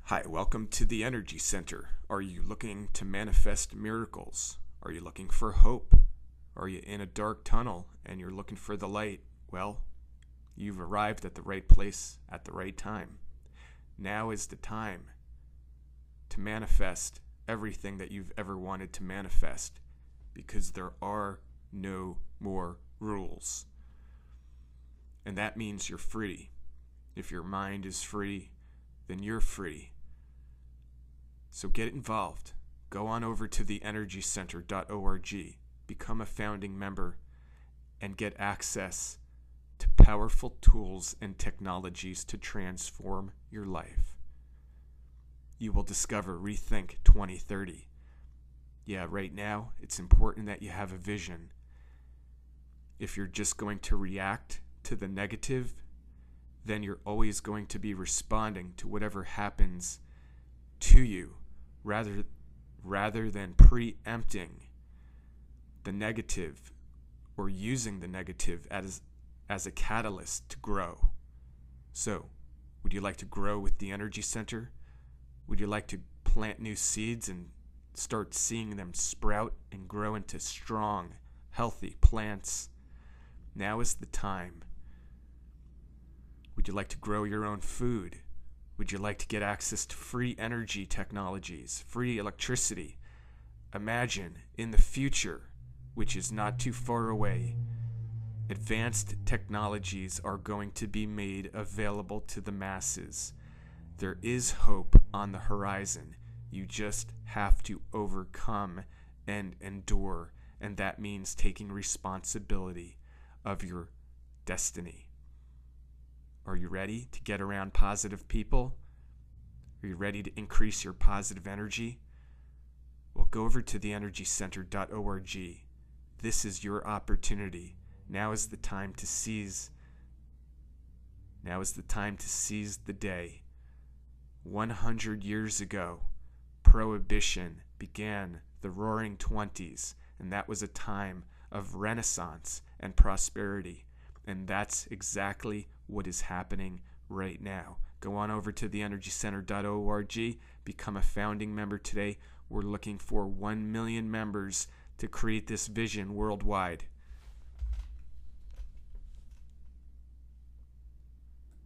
Hi, welcome to the Energy Center. Are you looking to manifest miracles? Are you looking for hope? Are you in a dark tunnel and you're looking for the light? Well, you've arrived at the right place at the right time. Now is the time to manifest everything that you've ever wanted to manifest, because there are no more rules. And that means you're free. If your mind is free, then you're free. So get involved. Go on over to theenergycenter.org, become a founding member, and get access to powerful tools and technologies to transform your life. You will discover Rethink 2030. Yeah, right now, it's important that you have a vision. If you're just going to react to the negative, then you're always going to be responding to whatever happens to you, rather than preempting the negative or using the negative as a catalyst to grow. So, would you like to grow with the Energy Center? Would you like to plant new seeds and start seeing them sprout and grow into strong, healthy plants? Now is the time. Would you like to grow your own food? Would you like to get access to free energy technologies, free electricity? Imagine in the future, which is not too far away, advanced technologies are going to be made available to the masses. There is hope on the horizon. You just have to overcome and endure, and that means taking responsibility of your destiny. Are you ready to get around positive people? Are you ready to increase your positive energy? Well, go over to theenergycenter.org. This is your opportunity. Now is the time to seize. Now is the time to seize the day. 100 years ago, Prohibition began the Roaring Twenties, and that was a time of renaissance and prosperity. And that's exactly what is happening right now. Go on over to theenergycenter.org, become a founding member today. We're looking for 1 million members to create this vision worldwide.